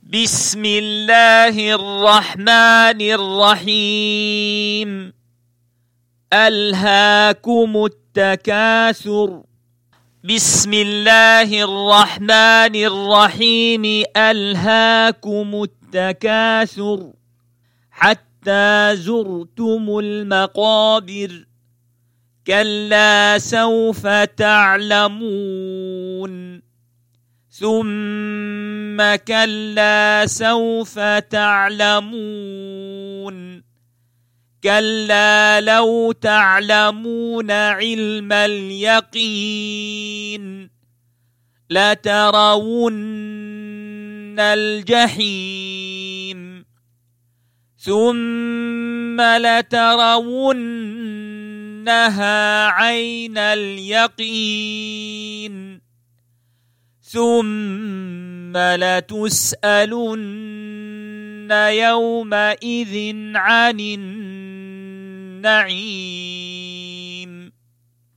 بسم الله الرحمن الرحيم. ألهاكم التكاثر. بسم الله الرحمن الرحيم. ألهاكم التكاثر حتى زرتم المقابر. كلا سوف تعلمون ثم كلا سوف تعلمون. كلا لو تعلمون علم اليقين لترون الجحيم ثم لترونها عين اليقين ثم لتسألن يومئذ عن النعيم.